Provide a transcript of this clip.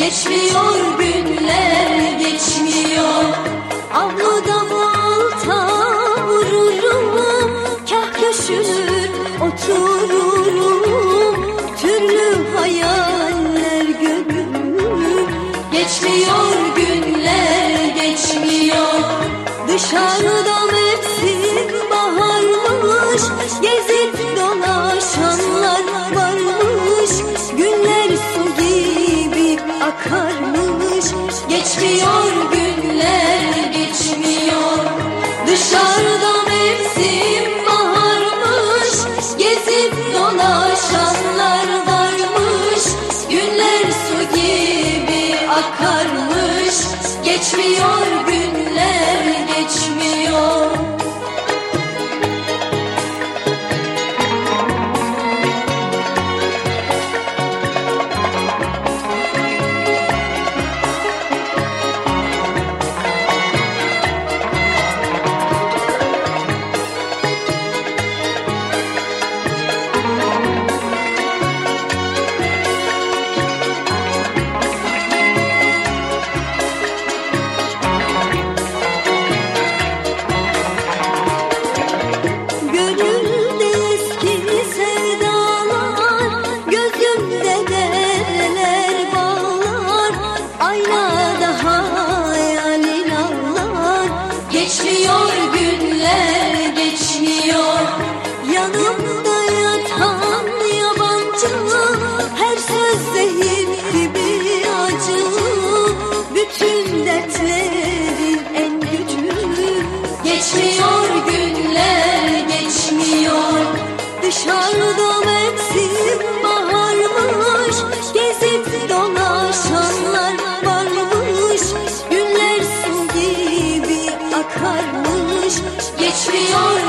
Geçmiyor günler geçmiyor. Avluda balta vururum, kah köşülür otururum, türlü hayaller görürüm. Geçmiyor günler geçmiyor. Dışarıda mevsim baharmış, gezip dolaşanlar varmış. Günler su gibi akarmış. Geçmiyor günler geçmiyor. Dışarıda mevsim baharmış, gezip dolaşanlar varmış. Günler su gibi akarmış. Geçmiyor günler geçmiyor. Geçmiyor günler geçmiyor. Yanımda yatan yabancı, her söz zehir gibi acı. Bütün dertlerin en gücü. Geçmiyor günler geçmiyor. Dışarıda mevsim baharmış, gezip dolaşanlar varmış. Günler su gibi akarmış. Geçmiyor